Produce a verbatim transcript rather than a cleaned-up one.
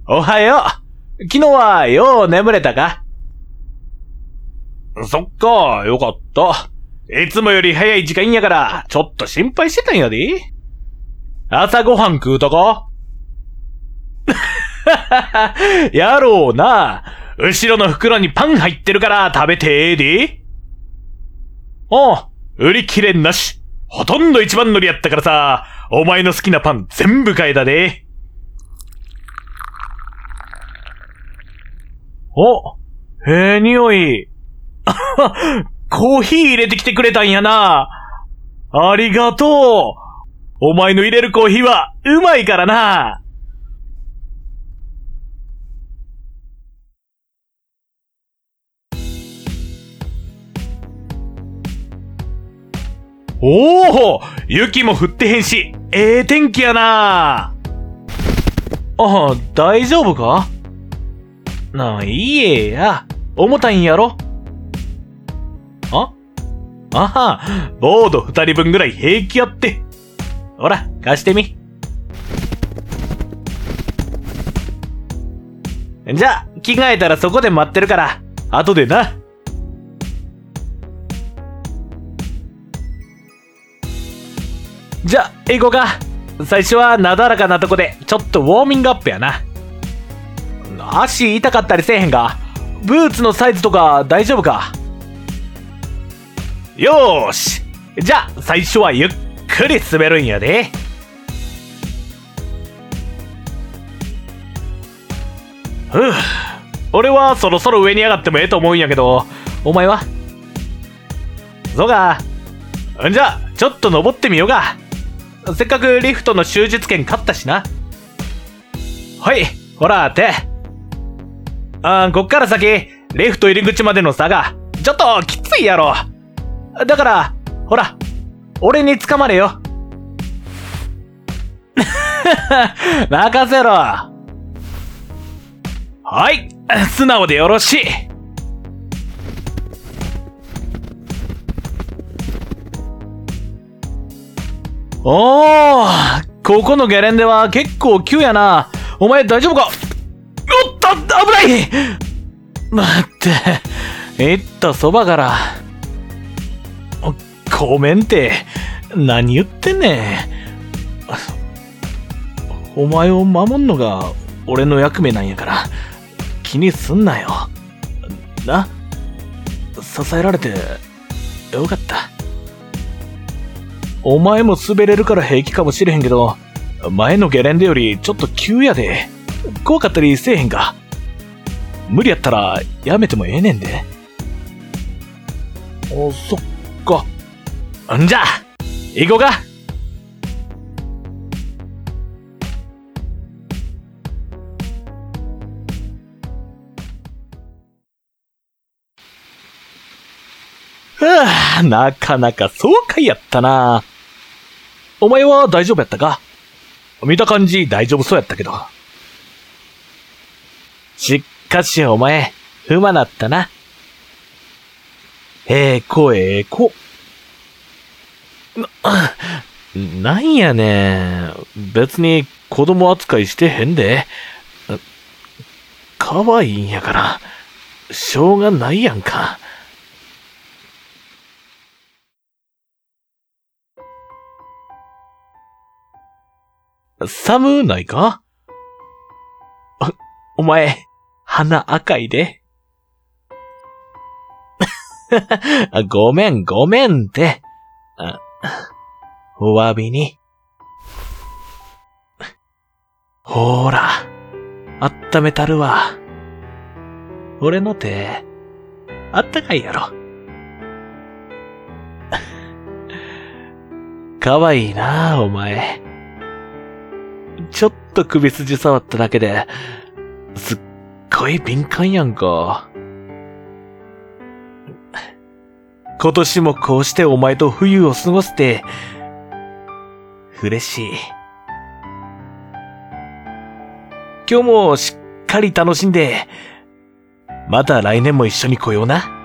おはよう。昨日はよう眠れたか？そっか、よかった。いつもより早い時間やから、ちょっと心配してたんやで。朝ごはん食うとこ？やろうな。後ろの袋にパン入ってるから食べてええで。おう、売り切れなし。ほとんど一番乗りやったからさ、お前の好きなパン全部買えたで。お、ええ匂い。コーヒー入れてきてくれたんやな。ありがとう。お前の入れるコーヒーはうまいからな。おお、雪も降ってへんし、ええ天気やな。あ、大丈夫か？なあ、いいえや。重たいんやろ？あ？あは、ボード二人分ぐらい平気やって。ほら、貸してみ。じゃあ、着替えたらそこで待ってるから、後でな。じゃあ、行こうか。最初はなだらかなとこで、ちょっとウォーミングアップやな。足痛かったりせえへんか？ブーツのサイズとか大丈夫か？よーし。じゃあ、最初はゆっくり滑るんやで。ふぅ。俺はそろそろ上に上がってもええと思うんやけど、お前は？そうか。じゃあ、ちょっと登ってみようか。せっかくリフトの終日券買ったしな。はい、ほら、て。あー、こっから先、リフト入り口までの差が、ちょっときついやろ。だから、ほら、俺に捕まれよ。任せろ。はい、素直でよろしい。おー、ここのゲレンデは結構急やな。お前大丈夫か？おっと、危ない！待って、いったそばから。ごめんって、何言ってんねん。お前を守んのが俺の役目なんやから、気にすんなよ。な？支えられて、よかった。お前も滑れるから平気かもしれへんけど、前のゲレンデよりちょっと急やで。怖かったりせえへんか？無理やったらやめてもええねんで。お、そっか。んじゃ、行こうか。はあ、なかなか爽快やったな。お前は大丈夫やったか？見た感じ大丈夫そうやったけど。しかしお前、ふまなったな。ええこええこ。な、なんやねん。別に子供扱いしてへんで。かわいいんやから、しょうがないやんか。寒ないか？お前、鼻赤いで。ごめんごめんって。お詫びに。ほーら、あっためたるわ。俺の手、あったかいやろ。かわいいな、お前。ちょっと首筋触っただけで、すっごい敏感やんか。今年もこうしてお前と冬を過ごして、嬉しい。今日もしっかり楽しんで、また来年も一緒に来ような。